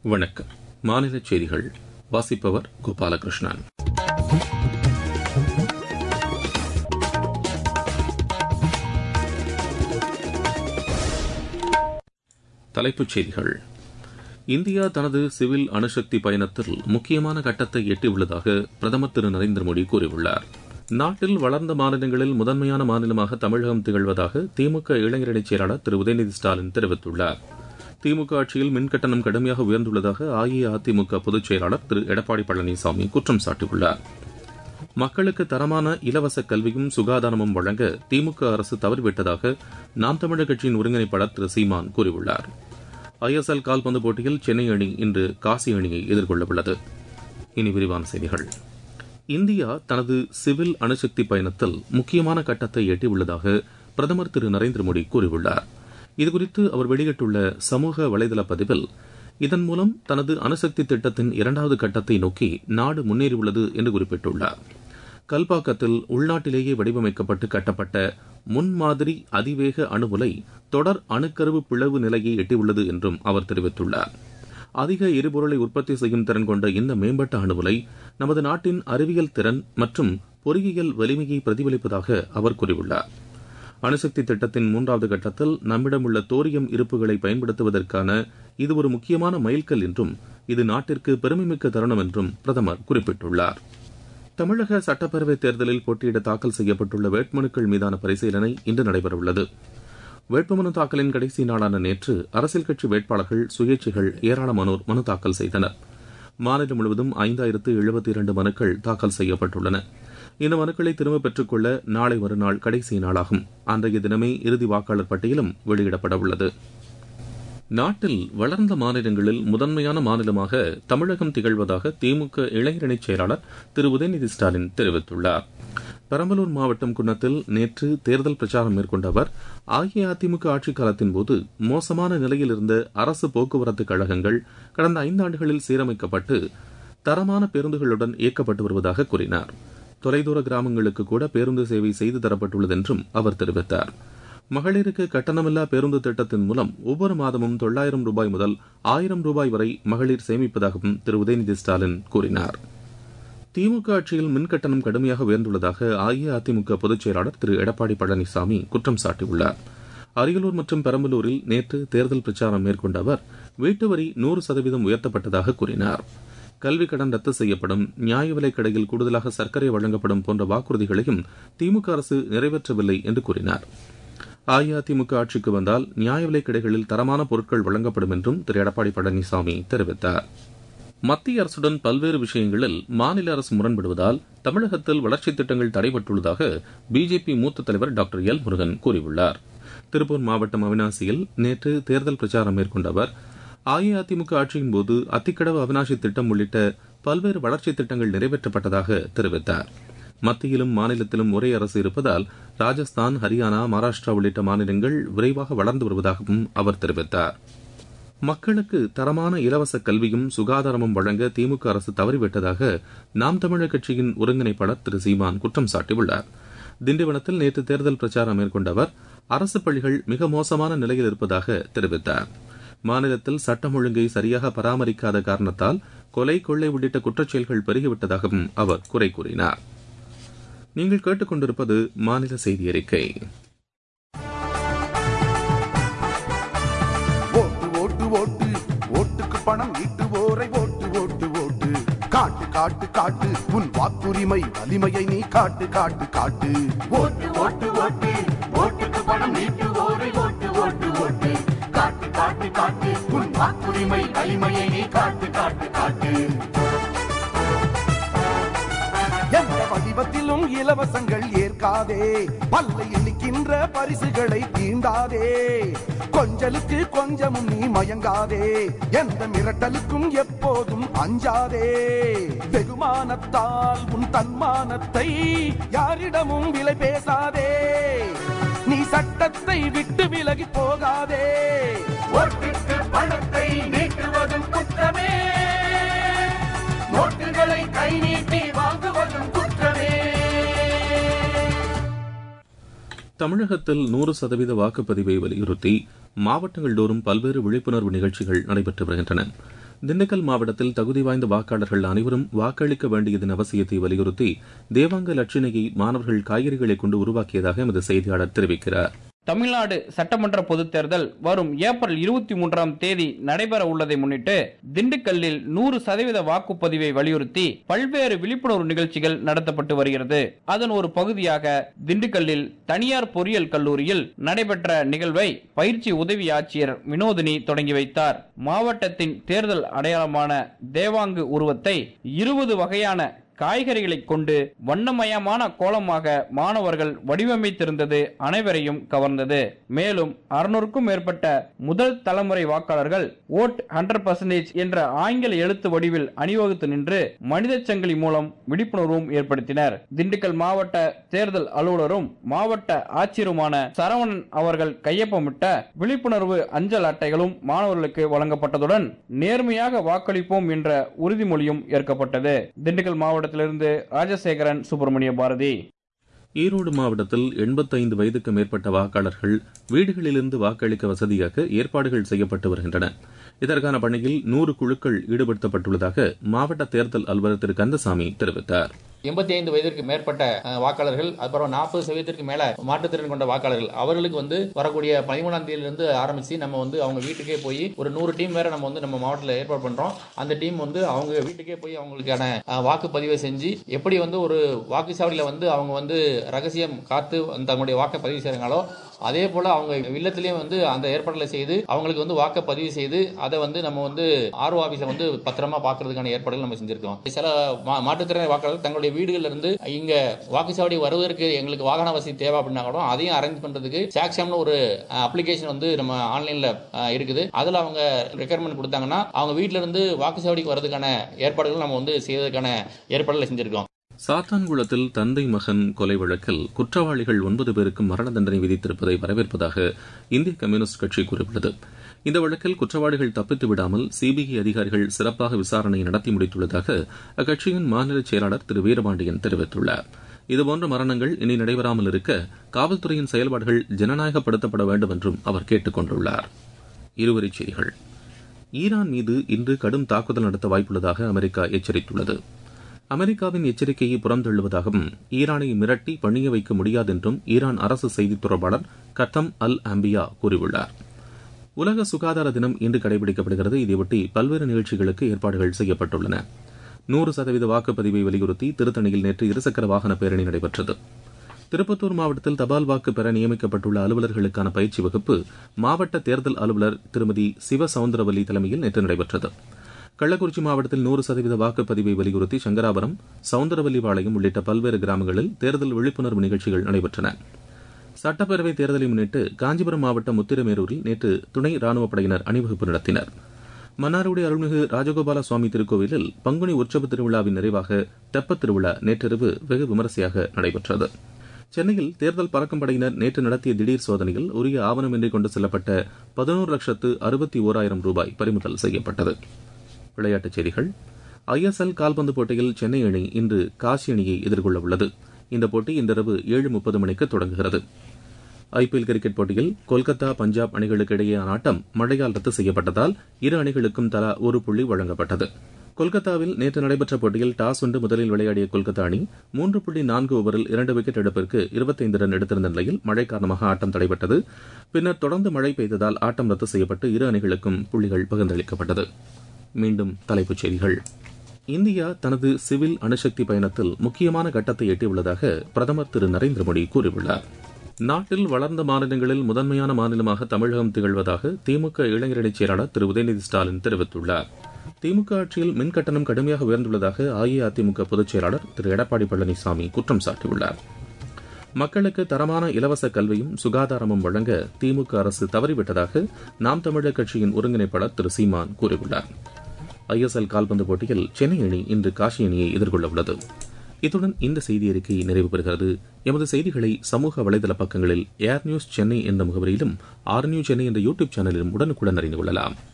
வணக்கம். மாநில செய்திகள் வாசிப்பவர் கோபாலகிருஷ்ணன். தலைப்புச் செய்திகள். இந்தியா தனது சிவில் அணுசக்தி பயணத்தில் முக்கியமான கட்டத்தை எட்டியுள்ளதாக பிரதமர் திரு நரேந்திர மோடி கூறியுள்ளார். நாட்டில் வளர்ந்த மாநிலங்களில் முதன்மையான மாநிலமாக தமிழகம் திகழ்வதாக திமுக இளைஞரணி செயலாளர் திரு உதயநிதி ஸ்டாலின் தெரிவித்துள்ளார். திமுக ஆட்சியில் மின்கட்டணம் கடுமையாக உயர்ந்துள்ளதாக அஇஅதிமுக பொதுச் செயலாளர் திரு எடப்பாடி பழனிசாமி குற்றம் சாட்டியுள்ளார். மக்களுக்கு தரமான இலவச கல்வியும் சுகாதாரமும் வழங்க திமுக அரசு தவறிவிட்டதாக நாம் தமிழர் கட்சியின் ஒருங்கிணைப்பாளர் திரு சீமான் கூறியுள்ளார். ஐஎஸ்எல் கால்பந்து போட்டியில் சென்னை அணி இன்று காசி அணியை எதிர்கொள்ளவுள்ளது. இனி விரிவான செய்திகள். இந்தியா தனது சிவில் அணுசக்தி பயணத்தில் முக்கியமான கட்டத்தை எட்டியுள்ளதாக பிரதமர் திரு நரேந்திர மோடி கூறியுள்ளார். இதுகுறித்து அவர் வெளியிட்டுள்ள சமூக வலைதள பதிவில், இதன் மூலம் தனது அணுசக்தி திட்டத்தின் இரண்டாவது கட்டத்தை நோக்கி நாடு முன்னேறியுள்ளது என்று குறிப்பிட்டுள்ளார். கல்பாக்கத்தில் உள்நாட்டிலேயே வடிவமைக்கப்பட்டு கட்டப்பட்ட முன்மாதிரி அதிவேக அணு உலை தொடர் அணுக்கருவு பிளவு நிலையை எட்டியுள்ளது என்றும் அவர் தெரிவித்துள்ளார். அதிக எரிபொருளை உற்பத்தி செய்யும் திறன் கொண்ட இந்த மேம்பட்ட அணு உலை நமது நாட்டின் அறிவியல் திறன் மற்றும் பொறியியல் வலிமையை பிரதிபலிப்பதாக அவர் கூறியுள்ளார். அணுசக்தி திட்டத்தின் மூன்றாவது கட்டத்தில் நம்மிடம் உள்ள தோரியம் இருப்புகளை பயன்படுத்துவதற்கான இது ஒரு முக்கியமான மைல்கல் என்றும் இது நாட்டிற்கு பெருமைமிக்க தருணம் என்றும் பிரதமர் குறிப்பிட்டுள்ளார். தமிழக சட்டப்பேரவைத் தேர்தலில் போட்டியிட தாக்கல் செய்யப்பட்டுள்ள வேட்புமனுக்கள் மீதான பரிசீலனை இன்று நடைபெறவுள்ளது. வேட்புமனு தாக்கலின் கடைசி நாளான நேற்று அரசியல் கட்சி வேட்பாளர்கள், சுயேட்சைகள் ஏராளமானோர் மனு தாக்கல் செய்தனர். மாநிலம் முழுவதும் 5072 மனுக்கள் தாக்கல் செய்யப்பட்டுள்ளன. இந்த மனுக்களை திரும்பப் பெற்றுக் கொள்ள நாளை மறுநாள் கடைசி நாளாகும். அன்றைய தினமே இறுதி வாக்காளர் பட்டியலும் வெளியிடப்பட உள்ளது. நாட்டில் வளர்ந்த மாநிலங்களில் முதன்மையான மாநிலமாக தமிழகம் திகழ்வதாக திமுக இளைஞரணி செயலாளர் திரு உதயநிதி ஸ்டாலின் தெரிவித்துள்ளார். பெரம்பலூர் மாவட்டம் குன்னத்தில் நேற்று தேர்தல் பிரச்சாரம் மேற்கொண்ட அவர், அஇஅதிமுக ஆட்சிக் காலத்தின் போது மோசமான நிலையில் இருந்த அரசு போக்குவரத்து கழகங்கள் கடந்த 5 ஆண்டுகளில் சீரமைக்கப்பட்டு தரமான பேருந்துகளுடன் இயக்கப்பட்டு வருவதாக கூறினார். தொலைதூர கிராமங்களுக்கு கூட பேருந்து சேவை செய்து தரப்பட்டுள்ளது என்றும் அவர் தெரிவித்தார். மகளிருக்கு கட்டணமில்லா பேருந்து திட்டத்தின் மூலம் ஒவ்வொரு மாதமும் 900 ரூபாய் முதல் 1000 ரூபாய் வரை மகளிர் சேமிப்பதாகவும் திரு உதயநிதி ஸ்டாலின் கூறினார். திமுக ஆட்சியில் மின்கட்டணம் கடுமையாக உயர்ந்துள்ளதாக அஇஅதிமுக பொதுச் செயலாளர் திரு எடப்பாடி பழனிசாமி குற்றம் சாட்டியுள்ளார். அரியலூர் மற்றும் பெரம்பலூரில் நேற்று தேர்தல் பிரச்சாரம் மேற்கொண்ட அவர், வீட்டு வரி 100% உயர்த்தப்பட்டதாக கூறினார். கல்விக் கடன் ரத்து செய்யப்படும், நியாய விலைக் கடையில் கூடுதலாக சர்க்கரை வழங்கப்படும் போன்ற வாக்குறுதிகளையும் திமுக அரசு நிறைவேற்றவில்லை என்று கூறினார். அஇஅதிமுக ஆட்சிக்கு வந்தால் நியாய விலைக் கடைகளில் தரமான பொருட்கள் வழங்கப்படும் என்றும் திரு எடப்பாடி பழனிசாமி தெரிவித்தார். மத்திய அரசுடன் பல்வேறு விஷயங்களில் மாநில அரசு முரண்படுவதால் தமிழகத்தில் வளர்ச்சித் திட்டங்கள் தடைபட்டுள்ளதாக பிஜேபி மூத்த தலைவர் டாக்டர் எல் முருகன் கூறியுள்ளார். திருப்பூர் மாவட்டம் அவினாசியில் நேற்று தேர்தல் பிரச்சாரம் மேற்கொண்ட அவர், அஇஅதிமுக ஆட்சியின் போது அத்திக்கடவு அவினாசி திட்டம் உள்ளிட்ட பல்வேறு வளர்ச்சித் திட்டங்கள் நிறைவேற்றப்பட்டதாக தெரிவித்தார். மத்தியிலும் மாநிலத்திலும் ஒரே அரசு இருப்பதால் ராஜஸ்தான், ஹரியானா, மகாராஷ்டிரா உள்ளிட்ட மாநிலங்கள் விரைவாக வளர்ந்து வருவதாகவும் அவர் தெரிவித்தார். மக்களுக்கு தரமான இலவச கல்வியும் சுகாதாரமும் வழங்க திமுக அரசு தவறிவிட்டதாக நாம் தமிழர் கட்சியின் ஒருங்கிணைப்பாளர் திரு சீமான் குற்றம் சாட்டியுள்ளார். திண்டிவனத்தில் நேற்று தேர்தல் பிரச்சாரம் மேற்கொண்ட அவர், அரசு பள்ளிகள் மிக மோசமான நிலையில் இருப்பதாக தெரிவித்தார். மாநிலத்தில் சட்டம் ஒழுங்கை சரியாக பராமரிக்காத காரணத்தால் கொலை, கொள்ளை உள்ளிட்ட குற்றச்செயல்கள் பெருகிவிட்டதாகவும் அவர் குறை கூறினார். நீங்கள் கேட்டுக்கொண்டிருப்பது மாநில செய்தி அறிக்கை. ஓட்டுக்கு பணம் ஈட்டுவோரை ஓட்டு ஓட்டு ஓட்டு. காட்டு காட்டு காட்டு உன் வாக்குரிமை வலிமையை நீ காட்டு காட்டு காட்டு. ஓட்டு ஓட்டு ஓட்டு. ஓட்டுக்கு பணம் ஈட்டுவோரை ஓட்டு ஓட்டு ஓட்டு. காட்டு காட்டு காட்டு உன் வாக்குரிமை வலிமையை நீ காட்டு காட்டு காட்டு. எந்த வடிவத்திலும் இலவசங்கள் ஏற்காதே, பல்லை எண்ணிக்கின்ற பரிசுகளை தீண்டாதே. கொஞ்சலுக்கு கொஞ்சமும் நீ மயங்காதே, எந்த மிரட்டலுக்கும் எப்போதும் அஞ்சாதே. வெகுமானத்தால் உன் தன்மானத்தை யாரிடமும் விலை பேசாதே. நீ சட்டத்தை விட்டு விலகி போகாதே. ஓட்டுக்கு பணத்தை நீட்டுவதும் குற்றமே, நோட்டுகளை கை நீட்டி வாங்குவதும் குற்றமே. தமிழகத்தில் 100% வாக்குப்பதிவை வலியுறுத்தி மாவட்டங்கள் தோறும் பல்வேறு விழிப்புணர்வு நிகழ்ச்சிகள் நடைபெற்று வருகின்றன. திண்டுக்கல் மாவட்டத்தில் தகுதி வாய்ந்த வாக்காளர்கள் அனைவரும் வாக்களிக்க வேண்டியதன் அவசியத்தை வலியுறுத்தி தேவாங்க லட்சணையை மாணவர்கள் காய்கறிகளை கொண்டு உருவாக்கியதாக எமது செய்தியாளர் தெரிவிக்கிறார். தமிழ்நாடு சட்டமன்ற பொதுத் தேர்தல் வரும் ஏப்ரல் 23 நடைபெற உள்ளதை முன்னிட்டு திண்டுக்கல்லில் 100% வாக்குப்பதிவை வலியுறுத்தி பல்வேறு விழிப்புணர்வு நிகழ்ச்சிகள் நடத்தப்பட்டு வருகிறது. அதன் ஒரு பகுதியாக திண்டுக்கல்லில் தனியார் பொறியியல் கல்லூரியில் நடைபெற்ற நிகழ்வை பயிற்சி உதவி ஆட்சியர் வினோதினி தொடங்கி வைத்தார். மாவட்டத்தின் தேர்தல் அடையாளமான தேவாங்கு உருவத்தை 20 வகையான காய்கறிகளை கொண்டு வண்ணமயமான கோலமாக மாணவர்கள் வடிவமைத்திருந்தது அனைவரையும் கவர்ந்தது. மேலும் 600க்கும் மேற்பட்ட முதல் தலைமுறை வாக்காளர்கள் ஓட் 100% என்ற ஆங்கில எழுத்து வடிவில் அணிவகுத்து நின்று மனித சங்கிலி மூலம் விழிப்புணர்வும் ஏற்படுத்தினர். திண்டுக்கல் மாவட்ட தேர்தல் அலுவலரும் மாவட்ட ஆட்சியருமான சரவணன் அவர்கள் கையொப்பமிட்ட விழிப்புணர்வு அஞ்சல் அட்டைகளும் மாணவர்களுக்கு வழங்கப்பட்டதுடன் நேர்மையாக வாக்களிப்போம் என்ற உறுதிமொழியும் ஏற்கப்பட்டது. திண்டுக்கல் மாவட்ட ராஜசேகரன், சுப்பிரமணிய பாரதி. ஈரோடு மாவட்டத்தில் 85 வயதுக்கு மேற்பட்ட வாக்காளர்கள் வீடுகளிலிருந்து வாக்களிக்க வசதியாக ஏற்பாடுகள் செய்யப்பட்டு வருகின்றன. இதற்கான பணியில் 100 குழுக்கள் ஈடுபடுத்தப்பட்டுள்ளதாக மாவட்ட தேர்தல் அலுவலர் திரு கந்தசாமி தெரிவித்தார். 85 வயதிற்கு மேற்பட்ட வாக்காளர்கள், அப்புறம் 40% மேல மாற்றுத்திறன் கொண்ட வாக்காளர்கள், அவர்களுக்கு வரக்கூடிய 13ஆம் தேதியிலிருந்து ஆரம்பிச்சு நம்ம அவங்க வீட்டுக்கே போய் ஒரு 100 டீம் வேற நம்ம மாவட்டத்தில் ஏற்பாடு பண்றோம். அந்த டீம் அவங்க வீட்டுக்கே போய் அவங்களுக்கான வாக்குப்பதிவை செஞ்சு எப்படி ஒரு வாக்குச்சாவடியில அவங்க ரகசியம் காத்து தங்களுடைய வாக்கை பதிவு செய்யறாங்களோ அதே போல அவங்க இல்லத்திலேயே அந்த ஏற்பாடுகளை செய்து அவங்களுக்கு வாக்கை பதிவு செய்து அதை நம்ம ஆர்ஓ ஆபீஸ்ல பத்திரமா பாக்குறதுக்கான ஏற்பாடுகள் நம்ம செஞ்சிருக்கோம். சில மாற்றுத்திறனாளி வாக்காளர்கள் தங்களுடைய வீடுகள்ல இருந்து இங்க வாக்குச்சாவடி வருவதற்கு எங்களுக்கு வாகன வசதி தேவை அப்படின்னா கூட அதையும் அரேஞ்ச் பண்றதுக்கு சாக்ஷம்னு ஒரு அப்ளிகேஷன் நம்ம ஆன்லைன்ல இருக்குது. அதுல அவங்க ரெக்யர்மெண்ட் கொடுத்தாங்கன்னா அவங்க வீட்டுல இருந்து வாக்குச்சாவடிக்கு வரதுக்கான ஏற்பாடுகள் நம்ம செய்வதற்கான ஏற்பாடுகளை செஞ்சிருக்கோம். சாத்தான்குளத்தில் தந்தை மகன் கொலை வழக்கில் குற்றவாளிகள் 9 பேருக்கு மரண தண்டனை விதித்திருப்பதை வரவேற்பதாக இந்திய கம்யூனிஸ்ட் கட்சி கூறியுள்ளது. இந்த வழக்கில் குற்றவாளிகள் தப்பித்து விடாமல் சிபிஐ அதிகாரிகள் சிறப்பாக விசாரணை நடத்தி முடித்துள்ளதாக அக்கட்சியின் மாநில செயலாளர் திரு வீரபாண்டியன் தெரிவித்துள்ளார். இதுபோன்ற மரணங்கள் இனி நடைபெறாமல் இருக்க காவல்துறையின் செயல்பாடுகள் ஜனநாயகப்படுத்தப்பட வேண்டும் என்றும் அவர் கேட்டுக் கொண்டுள்ளார். இருவரிச் செய்திகள். ஈரான் மீது இன்று கடும் தாக்குதல் நடத்த வாய்ப்புள்ளதாக அமெரிக்கா எச்சரித்துள்ளது. அமெரிக்காவின் எச்சரிக்கையை புறந்தள்ளுவதாகவும் ஈரானை மிரட்டி பணிய வைக்க முடியாது என்றும் ஈரான் அரசு செய்தித் தொடர்பாளர் கத்தம் அல் அம்பியா கூறியுள்ளார். உலக சுகாதார தினம் இன்று கடைபிடிக்கப்படுகிறது. இதையொட்டி பல்வேறு நிகழ்ச்சிகளுக்கு ஏற்பாடுகள் செய்யப்பட்டுள்ளன. 100% வாக்குப்பதிவை வலியுறுத்தி திருத்தணியில் நேற்று இருசக்கர வாகன பேரணி நடைபெற்றது. திருப்பத்தூர் மாவட்டத்தில் தபால் வாக்கு பெற நியமிக்கப்பட்டுள்ள அலுவலர்களுக்கான பயிற்சி வகுப்பு மாவட்ட தேர்தல் அலுவலர் திருமதி சிவசவுந்தரவல்லி தலைமையில் நேற்று நடைபெற்றது. கள்ளக்குறிச்சி மாவட்டத்தில் 100% வாக்குப்பதிவை வலியுறுத்தி சங்கராபுரம், சவுந்தரவல்லிபாளையம் உள்ளிட்ட பல்வேறு கிராமங்களில் தேர்தல் விழிப்புணர்வு நிகழ்ச்சிகள் நடைபெற்றன. சட்டப்பேரவைத் தேர்தலை முன்னிட்டு காஞ்சிபுரம் மாவட்டம் முத்திரமேரூரில் நேற்று துணை ராணுவப் படையினர் அணிவகுப்பு நடத்தினர். மன்னார்குடி அருள்மிகு ராஜகோபால சுவாமி திருக்கோவிலில் பங்குனி உற்சவ திருவிழாவின் நிறைவாக தெப்பத் திருவிழா நேற்றிரவு வெகு விமரிசையாக நடைபெற்றது. சென்னையில் தேர்தல் பறக்கும் படையினர் நேற்று நடத்திய திடீர் சோதனையில் உரிய ஆவணமின்றி கொண்டு செல்லப்பட்ட 11,61,000 ரூபாய் பறிமுதல் செய்யப்பட்டது. விளையாட்டுச் செய்திகள். ஐஎஸ்எல் கால்பந்து போட்டியில் சென்னை அணி இன்று காசி அணியை எதிர்கொள்ள உள்ளது. இந்த போட்டி இன்றிரவு 7:30 மணிக்கு தொடங்குகிறது. ஐபிஎல் கிரிக்கெட் போட்டியில் கொல்கத்தா, பஞ்சாப் அணிகளுக்கு இடையேயான ஆட்டம் மழையால் ரத்து செய்யப்பட்டதால் இரு அணிகளுக்கும் தலா ஒரு புள்ளி வழங்கப்பட்டது. கொல்கத்தாவில் நேற்று நடைபெற்ற போட்டியில் டாஸ் வென்று முதலில் விளையாடிய கொல்கத்தா அணி 3.4 ஓவரில் 2 விக்கெட் இழப்பிற்கு 25 ரன் எடுத்திருந்த நிலையில் மழை காரணமாக ஆட்டம் தடைபட்டது. பின்னர் தொடர்ந்து மழை பெய்ததால் ஆட்டம் ரத்து செய்யப்பட்டு இரு அணிகளுக்கும் புள்ளிகள் பகிர்ந்தளிக்கப்பட்டது. மீண்டும் தலைப்புச் செய்திகள். இந்தியா தனது சிவில் அணுசக்தி பயணத்தில் முக்கியமான கட்டத்தை எட்டியுள்ளதாக பிரதமர் திரு நரேந்திர மோடி கூறியுள்ளார். நாட்டில் வளர்ந்த மாநிலங்களில் முதன்மையான மாநிலமாக தமிழகம் திகழ்வதாக திமுக இளைஞரணி செயலாளர் திரு உதயநிதி ஸ்டாலின் தெரிவித்துள்ளார். திமுக ஆட்சியில் மின் கட்டணம் கடுமையாக உயர்ந்துள்ளதாக அஇஅதிமுக பொதுச் செயலாளர் திரு எடப்பாடி பழனிசாமி குற்றம் சாட்டியுள்ளார். மக்களுக்கு தரமான இலவச கல்வியும் சுகாதாரமும் வழங்க திமுக அரசு தவறிவிட்டதாக நாம் தமிழர் கட்சியின் ஒருங்கிணைப்பாளர் திரு சீமான் கூறியுள்ளார். ஐஎஸ்எல் கால்பந்து போட்டியில் சென்னை அணி இன்று காசி அணியை எதிர்கொள்ள உள்ளது. இத்துடன் இந்த செய்தி அறிக்கை நிறைவு பெறுகிறது. எமது செய்திகளை சமூக வலைதள பக்கங்களில் ஏர் நியூஸ் சென்னை என்ற முகவரியிலும், ஆர் நியூஸ் சென்னை என்ற யூடியூப் சேனலிலும் உடனுக்குடன் அறிந்து கொள்ளலாம்.